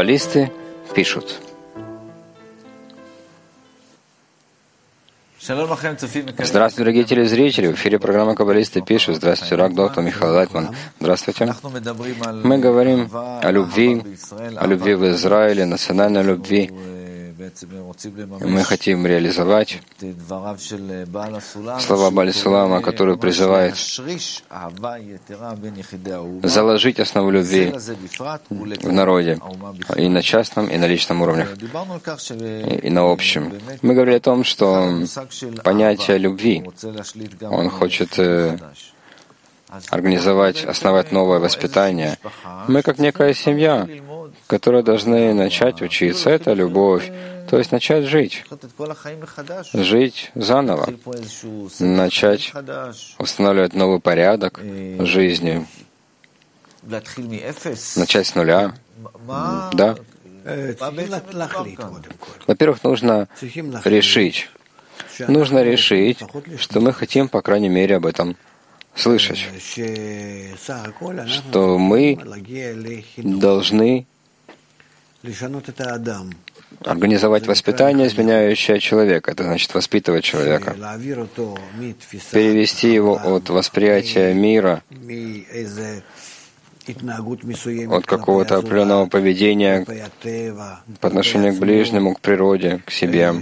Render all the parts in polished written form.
Каббалисты пишут. Здравствуйте, дорогие телезрители. В эфире программы «Каббалисты пишут». Здравствуйте, Рав доктор Михаил Лайтман. Здравствуйте. Мы говорим о любви в Израиле, национальной любви. Мы хотим реализовать слова Бааль Сулама, который призывает заложить основу любви в народе, и на частном, и на личном уровнях, и на общем. Мы говорили о том, что понятие любви, он хочет организовать, основать новое воспитание. Мы как некая семья, которые должны начать учиться. Это любовь. То есть начать жить заново, начать устанавливать новый порядок жизни, начать с нуля. Да. Во-первых, нужно решить, что мы хотим, по крайней мере, об этом слышать, что мы должны организовать воспитание, изменяющее человека. Это значит воспитывать человека. Перевести его от восприятия мира, от какого-то определенного поведения по отношению к ближнему, к природе, к себе,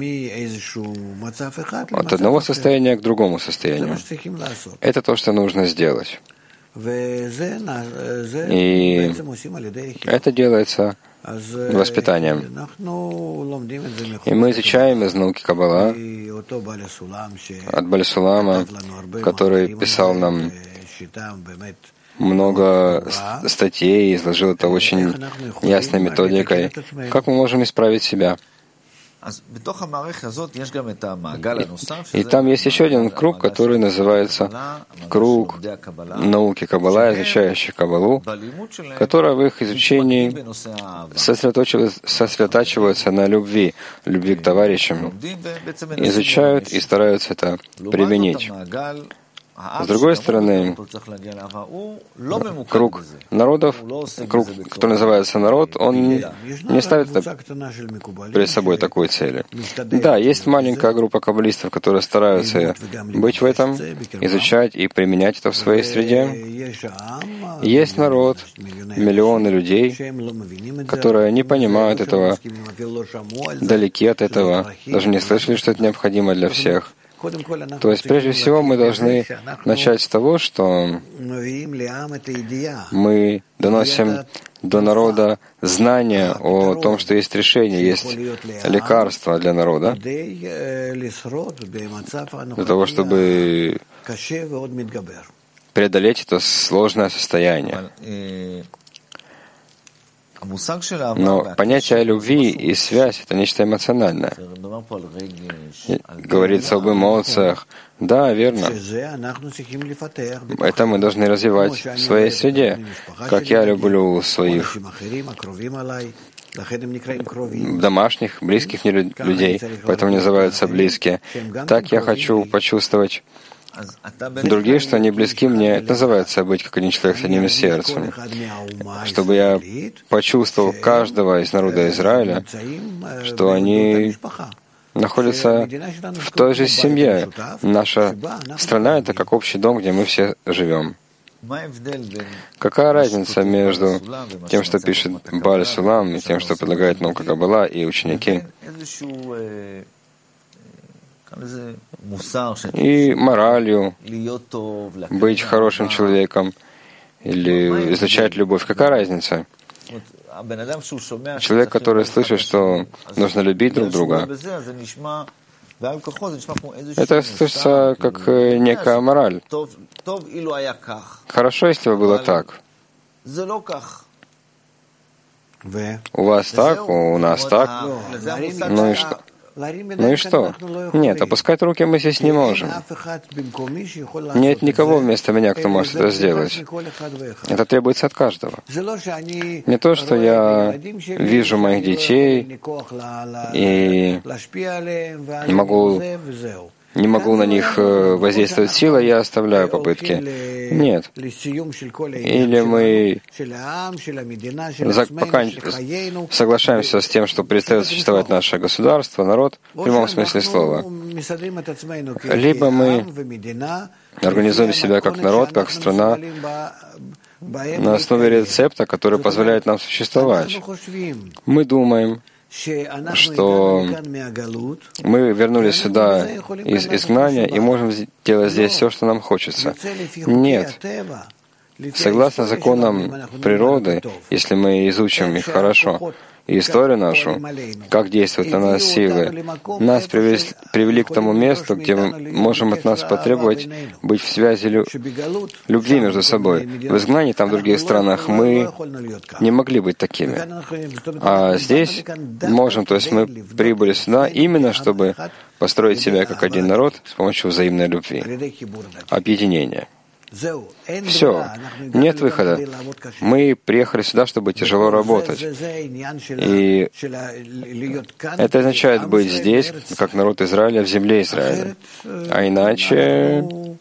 от одного состояния к другому состоянию. Это то, что нужно сделать. И это делается воспитанием. И мы изучаем из науки Каббала от Бааль Сулама, который писал нам много статей, изложил это очень ясной методикой, как мы можем исправить себя. И там есть еще один круг, который называется круг науки Каббала, изучающих Каббалу, которая в их изучении сосредотачивается на любви к товарищам, изучают и стараются это применить. С другой стороны, круг народов, круг, который называется народ, он не ставит перед собой такой цели. Да, есть маленькая группа каббалистов, которые стараются быть в этом, изучать и применять это в своей среде. Есть народ, миллионы людей, которые не понимают этого, далеки от этого, даже не слышали, что это необходимо для всех. То есть, прежде всего, мы должны начать с того, что мы доносим до народа знания о том, что есть решение, есть лекарство для народа, для того, чтобы преодолеть это сложное состояние. Но понятие любви и связь — это нечто эмоциональное. Говорится об эмоциях. Да, верно. Это мы должны развивать в своей среде, как я люблю своих домашних, близких мне людей, поэтому называются близкие. Так я хочу почувствовать другие, что они близки мне. Это называется быть как один человек с одним сердцем. Чтобы я почувствовал каждого из народа Израиля, что они находятся в той же семье. Наша страна — это как общий дом, где мы все живем. Какая разница между тем, что пишет Бааль Сулам, и тем, что предлагает наука Каббала и ученики? И моралью быть хорошим человеком или изучать любовь. Какая разница? Человек, который слышит, что нужно любить друг друга, это слышится как некая мораль. Хорошо, если бы было так. У вас так, у нас так. Ну и что? Ну и что? Нет, опускать руки мы здесь не можем. Нет никого вместо меня, кто может это сделать. Это требуется от каждого. Не то, что я вижу моих детей и могу не могу на них воздействовать силой, я оставляю попытки. Нет. Или мы пока соглашаемся с тем, что перестает существовать наше государство, народ, в прямом смысле слова. Либо мы организуем себя как народ, как страна, на основе рецепта, который позволяет нам существовать. Мы думаем, что мы вернулись сюда из изгнания и можем делать здесь все, что нам хочется. Нет. Согласно законам природы, если мы изучим их хорошо, и историю нашу, как действуют на нас силы, нас привели к тому месту, где мы можем от нас потребовать быть в связи любви между собой. В изгнании, там в других странах, мы не могли быть такими. А здесь можем, то есть мы прибыли сюда именно, чтобы построить себя как один народ с помощью взаимной любви, объединения. Все, нет выхода. Мы приехали сюда, чтобы тяжело работать. И это означает быть здесь, как народ Израиля, в земле Израиля. А иначе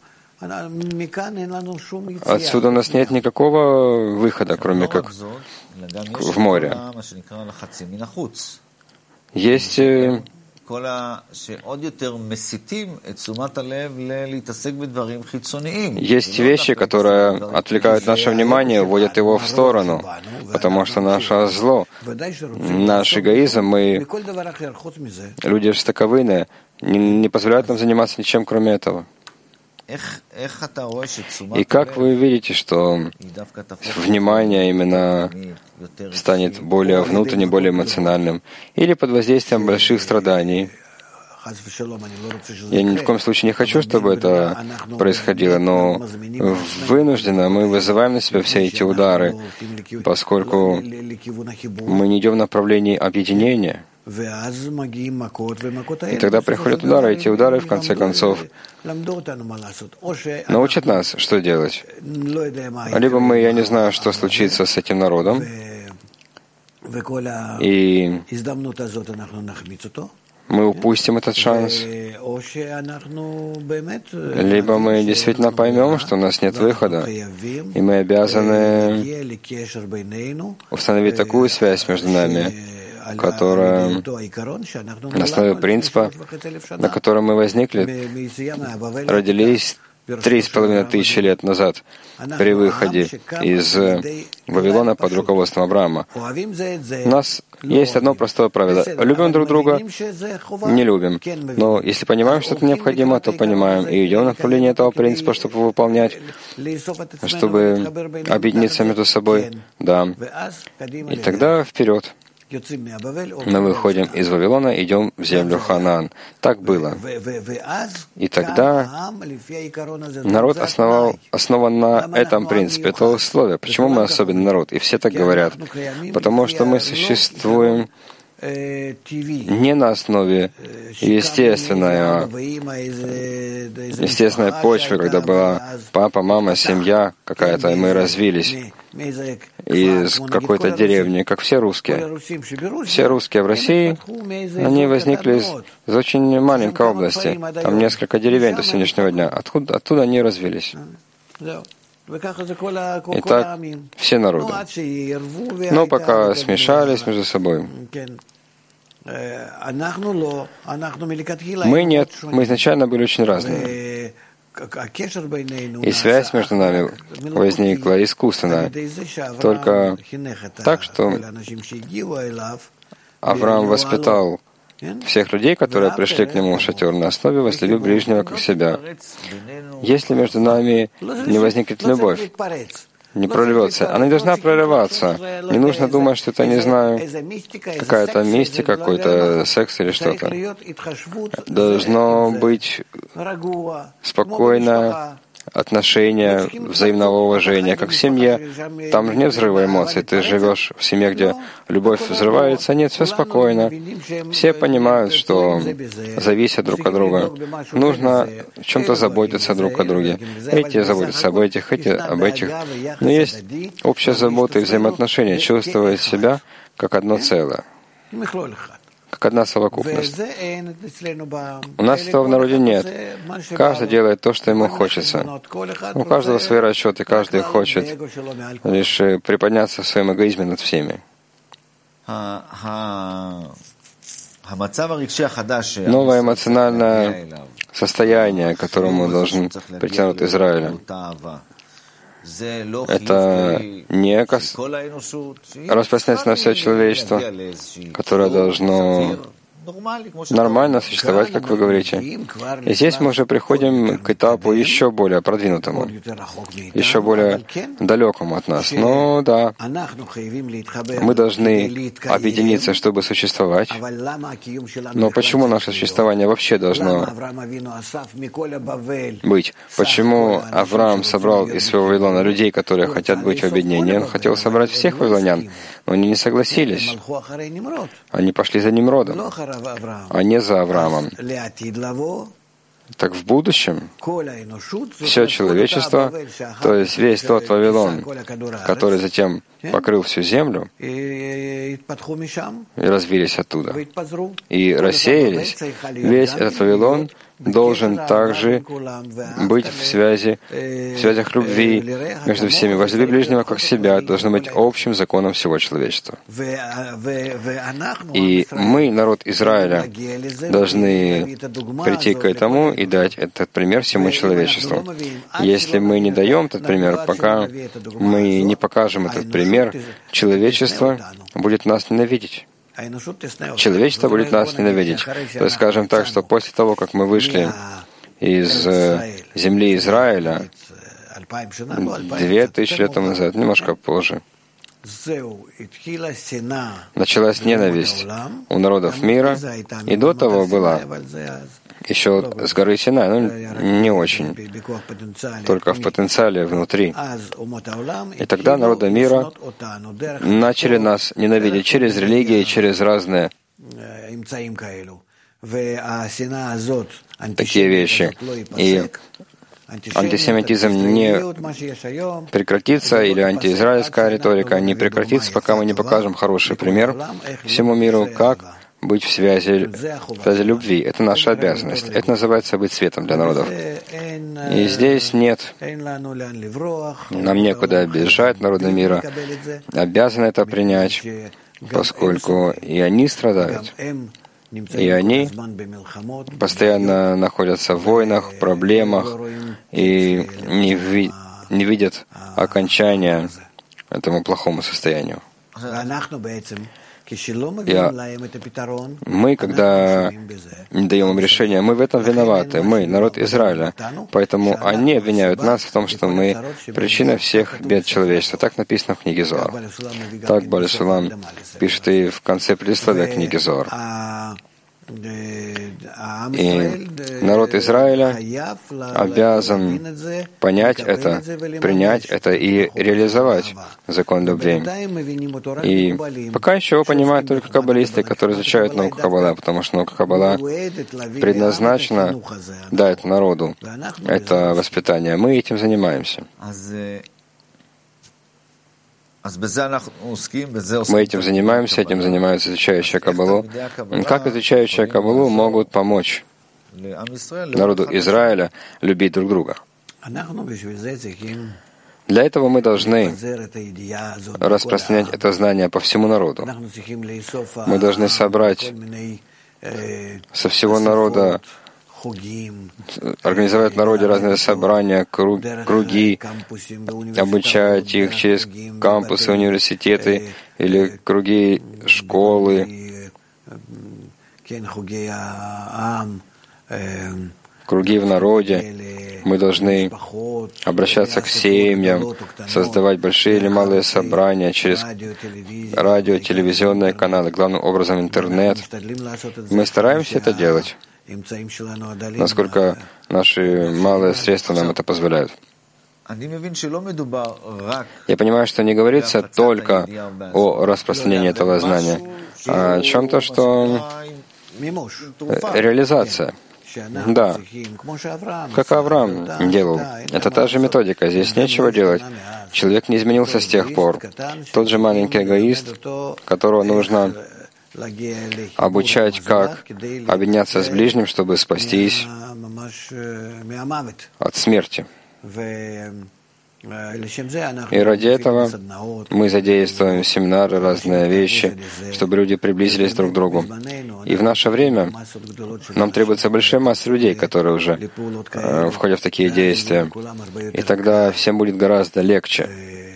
отсюда у нас нет никакого выхода, кроме как в море. Есть вещи, которые отвлекают наше внимание, вводят его в сторону, потому что наше зло, наш эгоизм, мы, люди жестоковыйные, не позволяют нам заниматься ничем, кроме этого. И как вы видите, что внимание именно станет более внутренним, более эмоциональным, или под воздействием больших страданий? Я ни в коем случае не хочу, чтобы это происходило, но вынужденно мы вызываем на себя все эти удары, поскольку мы не идем в направлении объединения. И тогда приходят удары, эти удары, в конце концов, научат нас, что делать. Либо мы, я не знаю, что случится с этим народом, и мы упустим этот шанс, либо мы действительно поймем, что у нас нет выхода, и мы обязаны установить такую связь между нами, которая на основе принципа, на котором мы возникли, родились 3500 лет назад при выходе из Вавилона под руководством Авраама. У нас есть одно простое правило. Любим друг друга, не любим. Но если понимаем, что это необходимо, то понимаем и идем в направлении этого принципа, чтобы его выполнять, чтобы объединиться между собой. Да. И тогда вперед. Мы выходим из Вавилона, идем в землю Ханаан. Так было. И тогда народ основан на этом принципе. Это условие. Почему мы особенный народ? И все так говорят. Потому что мы существуем не на основе естественной почвы, когда была папа, мама, семья какая-то, и мы развились из какой-то деревни, как все русские. Все русские в России, они возникли из очень маленькой области. Там несколько деревень до сегодняшнего дня. Оттуда они развились. И так все народы. Но пока смешались между собой. Мы нет, мы изначально были очень разные. И связь между нами возникла искусственно, только так, что Авраам воспитал всех людей, которые пришли к нему в шатер, на основе «возлюби ближнего как себя». Если между нами не возникнет любовь, не прорвется, она не должна прорываться. Не нужно думать, что это, не знаю, какая-то мистика, какой-то секс или что-то. Должно быть спокойно отношения, взаимного уважения, как в семье. Там же нет взрыва эмоций. Ты живешь в семье, где любовь взрывается, нет, все спокойно. Все понимают, что зависят друг от друга. Нужно в чем-то заботиться друг о друге. Эти заботятся об этих, эти об этих. Но есть общая забота и взаимоотношения, чувствовать себя как одно целое, как как одна совокупность. У нас этого в народе нет. Каждый делает то, что ему хочется. У каждого свои расчеты, каждый хочет лишь приподняться в своем эгоизме над всеми. Новое эмоциональное состояние, к которому должен прийти народ Израиля, это не распространяется на все человечество, которое должно нормально существовать, как вы говорите. И здесь мы уже приходим к этапу еще более продвинутому, еще более далекому от нас. Но да, мы должны объединиться, чтобы существовать. Но почему наше существование вообще должно быть? Почему Авраам собрал из своего Вавилона людей, которые хотят быть в объединении? Он хотел собрать всех вавилонян, но они не согласились. Они пошли за Нимродом, а не за Авраамом. Так в будущем все человечество, то есть весь тот Вавилон, который затем покрыл всю землю, и развились оттуда, и рассеялись, весь этот Вавилон должен также быть в связях любви между всеми. Возлюби ближнего как себя должно быть общим законом всего человечества. И мы, народ Израиля, должны прийти к этому и дать этот пример всему человечеству. Если мы не даем этот пример, пока мы не покажем этот пример, человечество будет нас ненавидеть. Человечество будет нас ненавидеть. То есть, скажем так, что после того, как мы вышли из земли Израиля 2000 лет тому назад, немножко позже, началась ненависть у народов мира, и до того была еще с горы Синай, но не очень, только в потенциале внутри. И тогда народы мира начали нас ненавидеть через религии, через разные такие вещи. И антисемитизм не прекратится, или антиизраильская риторика не прекратится, пока мы не покажем хороший пример всему миру, как быть в связи любви. Это наша обязанность. Это называется быть светом для народов. И здесь нет, нам некуда бежать, народы мира обязаны это принять, поскольку и они страдают, и они постоянно находятся в войнах, проблемах и не видят окончания этому плохому состоянию. Мы, когда не даем им решения, мы в этом виноваты. Мы, народ Израиля. Поэтому они обвиняют нас в том, что мы причина всех бед человечества. Так написано в книге Зоар. Так Бааль Сулам пишет и в конце предисловия книги Зоар. И народ Израиля обязан понять это, принять это и реализовать закон любви. И пока еще его понимают только каббалисты, которые изучают науку Каббала, потому что наука Каббала предназначена дать народу это воспитание. Мы этим занимаемся. Мы этим занимаемся, этим занимаются изучающие Каббалу. Как изучающие Каббалу могут помочь народу Израиля любить друг друга? Для этого мы должны распространять это знание по всему народу. Мы должны собрать со всего народа, организовать в народе разные собрания, круги, обучать их через кампусы, университеты или круги школы, круги в народе. Мы должны обращаться к семьям, создавать большие или малые собрания через радио, телевизионные каналы, главным образом интернет. Мы стараемся это делать, насколько наши малые средства нам это позволяют. Я понимаю, что не говорится только о распространении этого знания, а о чем-то, что реализация. Да, как Авраам делал. Это та же методика, здесь нечего делать. Человек не изменился с тех пор. Тот же маленький эгоист, которого нужно обучать, как объединяться с ближним, чтобы спастись от смерти. И ради этого мы задействуем семинары, разные вещи, чтобы люди приблизились друг к другу. И в наше время нам требуется большая масса людей, которые уже входят в такие действия. И тогда всем будет гораздо легче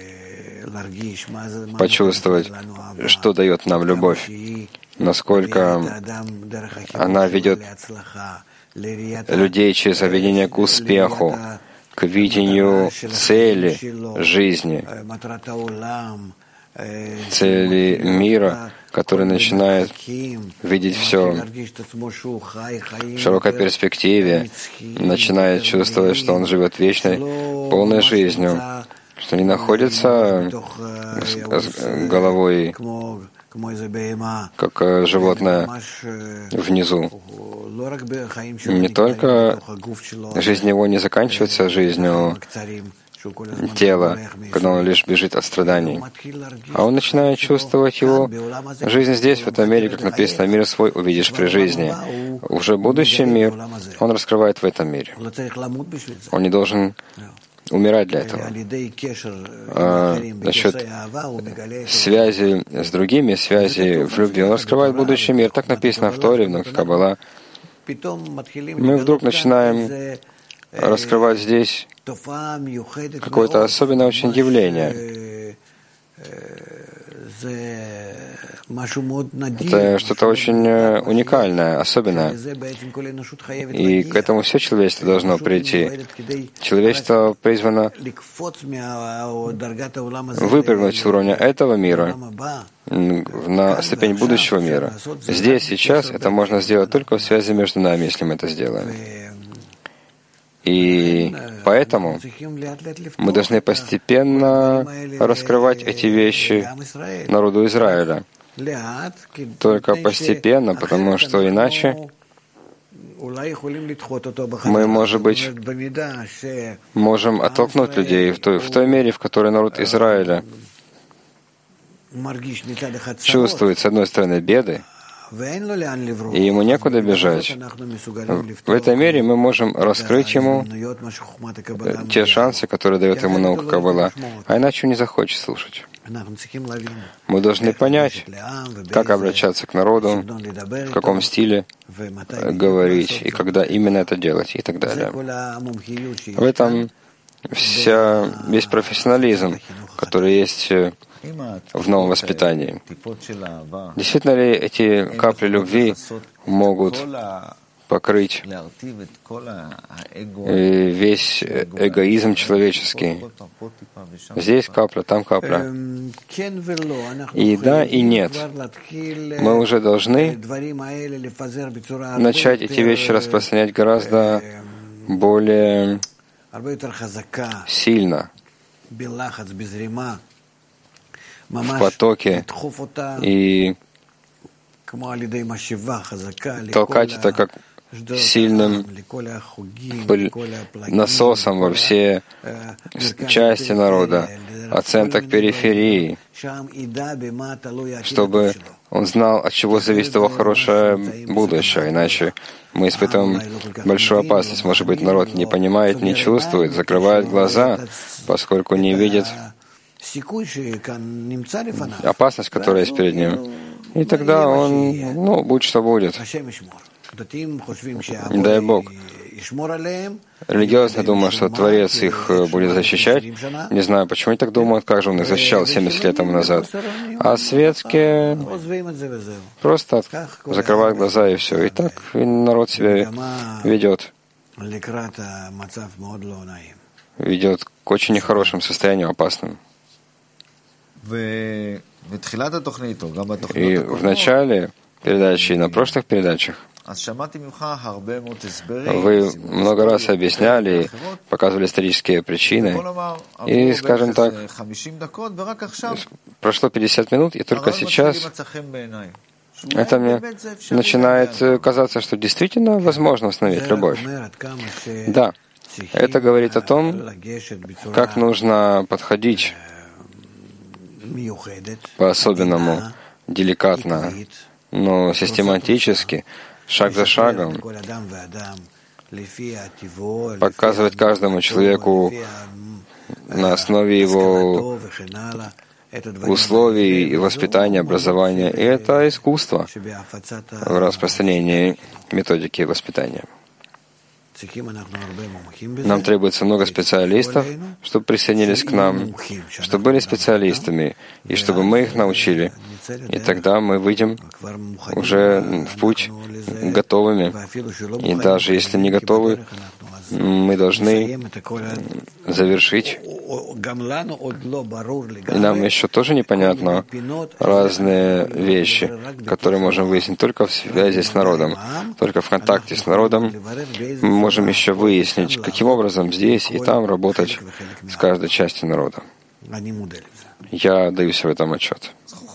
почувствовать, что дает нам любовь, насколько она ведет людей через объединение к успеху, к видению цели жизни, цели мира, который начинает видеть все в широкой перспективе, начинает чувствовать, что он живет вечной, полной жизнью, что не находится с головой, как животное, внизу. Не только жизнь его не заканчивается жизнью тела, когда он лишь бежит от страданий, а он начинает чувствовать его жизнь здесь, в этом мире, как написано, мир свой увидишь при жизни. Уже будущий мир он раскрывает в этом мире. Он не должен умирать для этого. Насчет связи с другими, связи в любви, он раскрывает будущий мир. Так написано в Торе, в Каббала. Мы вдруг начинаем раскрывать здесь какое-то особенное очень явление. Это что-то очень уникальное, особенное. И к этому все человечество должно прийти. Человечество призвано выпрыгнуть с уровня этого мира на ступень будущего мира. Здесь, сейчас это можно сделать только в связи между нами, если мы это сделаем. И поэтому мы должны постепенно раскрывать эти вещи народу Израиля. Только постепенно, потому что иначе мы, может быть, можем оттолкнуть людей в той мере, в которой народ Израиля чувствует, с одной стороны, беды, и ему некуда бежать. В этой мере мы можем раскрыть ему те шансы, которые дает ему наука Каббала, а иначе он не захочет слушать. Мы должны понять, как обращаться к народу, в каком стиле говорить, и когда именно это делать, и так далее. В этом весь профессионализм, который есть в новом воспитании. Действительно ли эти капли любви могут покрыть весь эгоизм человеческий? Здесь капля, там капля. И да, и нет. Мы уже должны начать эти вещи распространять гораздо более сильно, в потоке, и толкать это как сильным насосом во все части народа, от центра к периферии, чтобы он знал, от чего зависит его хорошее будущее. Иначе мы испытываем большую опасность. Может быть, народ не понимает, не чувствует, закрывает глаза, поскольку не видит опасность, которая есть перед ним. И тогда он, будь что будет. Дай Бог. Религиозно думают, что Творец их будет защищать. Не знаю, почему они так думают, как же он их защищал 70 лет тому назад. А светские просто закрывают глаза и все. И так народ себя ведет к очень нехорошим состояниям, опасным. И в начале передачи и на прошлых передачах вы много раз объясняли, показывали исторические причины. И, скажем так, прошло 50 минут, и только сейчас это мне начинает казаться, что действительно возможно установить любовь. Да, это говорит о том, как нужно подходить по-особенному, деликатно, но систематически, шаг за шагом, показывать каждому человеку на основе его условий и воспитания, образования. И это искусство в распространении методики воспитания. Нам требуется много специалистов, чтобы присоединились к нам, чтобы были специалистами, и чтобы мы их научили. И тогда мы выйдем уже в путь готовыми. И даже если не готовы, мы должны завершить. И нам еще тоже непонятно разные вещи, которые можем выяснить только в связи с народом, только в контакте с народом. Мы можем еще выяснить, каким образом здесь и там работать с каждой частью народа. Я даю себе в этом отчет.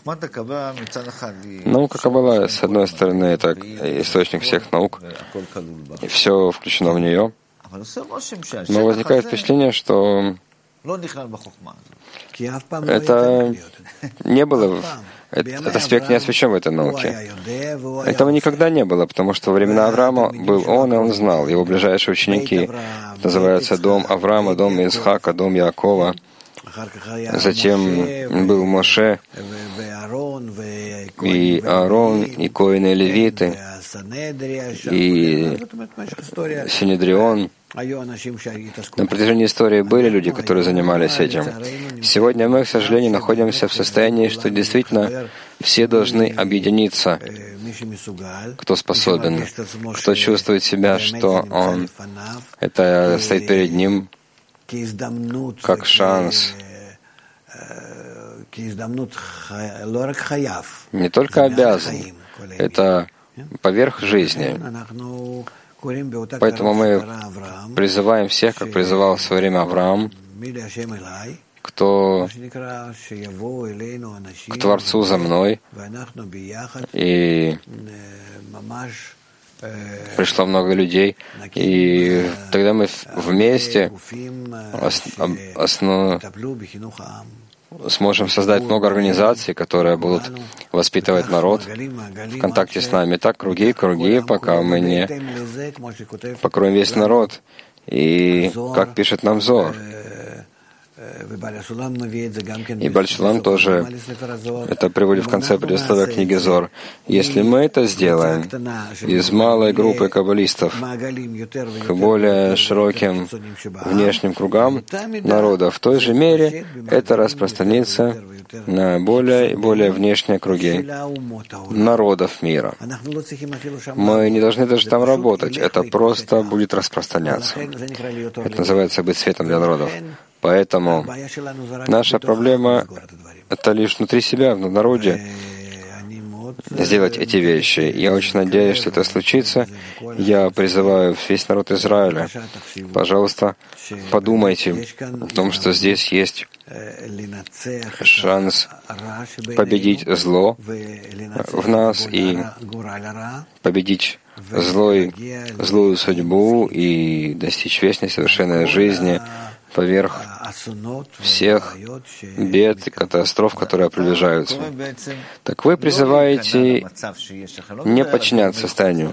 Наука Каббала, с одной стороны, это источник всех наук, и все включено в нее. Но возникает впечатление, что это не было, этот аспект не освящен в этой науке. Этого никогда не было, потому что во времена Авраама был он, и он знал. Его ближайшие ученики называются дом Авраама, дом Исхака, дом Яакова. Затем был Моше, и Аарон, и коины, и левиты, и Синедрион. На протяжении истории были люди, которые занимались этим. Сегодня мы, к сожалению, находимся в состоянии, что действительно все должны объединиться. Кто способен, кто чувствует себя, что он, это стоит перед ним как шанс, не только обязан, это поверх жизни. Поэтому мы призываем всех, как призывал в свое время Авраам, кто к Творцу за мной, и пришло много людей, и тогда мы вместе сможем создать много организаций, которые будут воспитывать народ в контакте с нами. Так, круги, пока мы не покроем весь народ. И как пишет нам Зоар, и Бааль Шулам тоже это приводит в конце предисловия книги Зоар. Если мы это сделаем из малой группы каббалистов к более широким внешним кругам народа, в той же мере это распространится на более и более внешние круги народов мира. Мы не должны даже там работать, это просто будет распространяться. Это называется быть светом для народов. Поэтому наша проблема — это лишь внутри себя, в народе, сделать эти вещи. Я очень надеюсь, что это случится. Я призываю весь народ Израиля, пожалуйста, подумайте о том, что здесь есть шанс победить зло в нас и победить злую судьбу и достичь вечной совершенной жизни поверх всех бед и катастроф, которые приближаются. Так вы призываете не подчиняться состоянию,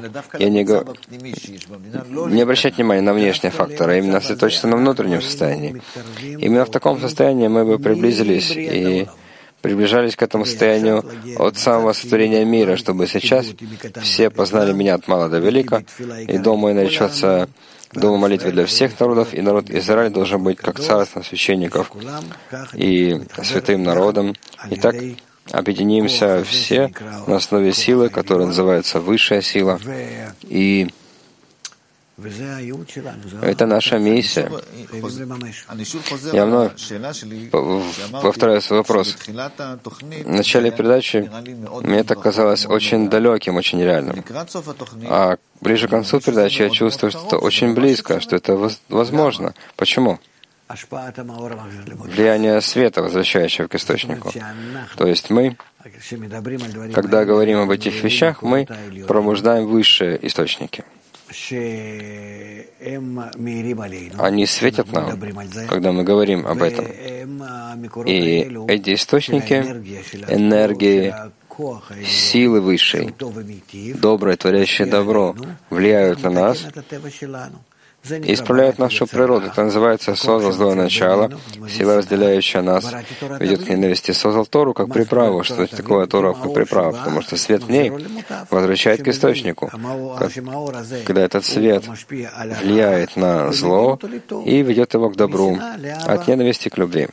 не обращать внимания на внешние факторы, а именно сосредоточиться на внутреннем состоянии. Именно в таком состоянии мы бы приблизились и приближались к этому состоянию от самого сотворения мира, чтобы сейчас все познали меня от мала до велика, и дом мой наречется Домом молитвы для всех народов, и народ Израиля должен быть как царство священников и святым народом. Итак, объединимся все на основе силы, которая называется высшая сила. И это наша миссия. Я вновь повторяю свой вопрос. В начале передачи мне это казалось очень далеким, очень нереальным. А ближе к концу передачи я чувствую, что это очень близко, что это возможно. Почему? Влияние света, возвращающего к источнику. То есть мы, когда говорим об этих вещах, мы пробуждаем высшие источники. Они светят нам, когда мы говорим об этом. И эти источники энергии силы высшей, доброе, творящее добро, влияют на нас и исправляют нашу природу. Это называется «создал злое начало», сила, разделяющая нас, ведет к ненависти. Создал Тору как приправу. Что это такое Тора как приправа? Потому что свет в ней возвращает к источнику. Когда этот свет влияет на зло и ведет его к добру, от ненависти к любви.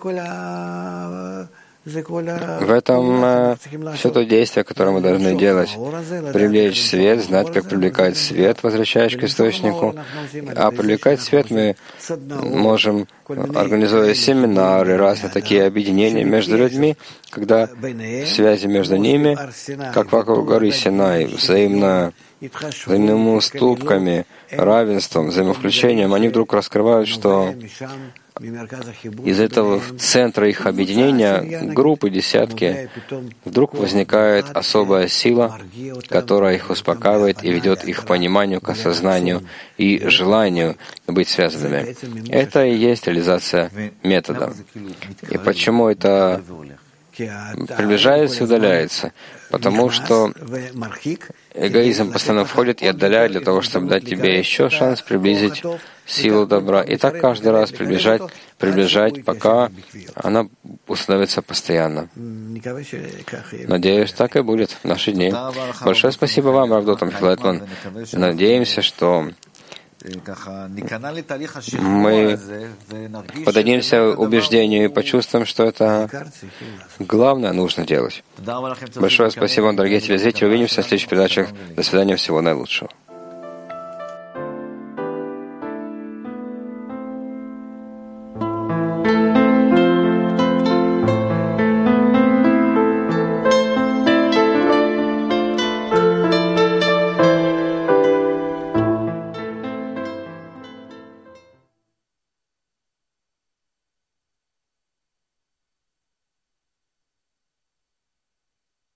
В этом все то действие, которое мы должны делать. Привлечь свет, знать, как привлекать свет, возвращаясь к источнику. А привлекать свет мы можем, организуя семинары, разные такие объединения между людьми, когда связи между ними, как вокруг горы Синай, взаимными уступками, равенством, взаимовключением, они вдруг раскрывают, что из этого центра их объединения, группы, десятки, вдруг возникает особая сила, которая их успокаивает и ведет их к пониманию, к осознанию и желанию быть связанными. Это и есть реализация метода. И почему это приближается и удаляется? Потому что эгоизм постоянно входит и отдаляет для того, чтобы дать тебе еще шанс приблизить силу добра. И так каждый раз приближать, пока она установится постоянно. Надеюсь, так и будет в наши дни. Большое спасибо вам, Рав Дотам Хилайтман. Надеемся, что мы поддадимся убеждению и почувствуем, что это главное нужно делать. Большое спасибо вам, дорогие телезрители. Увидимся в следующих передачах. До свидания. Всего наилучшего.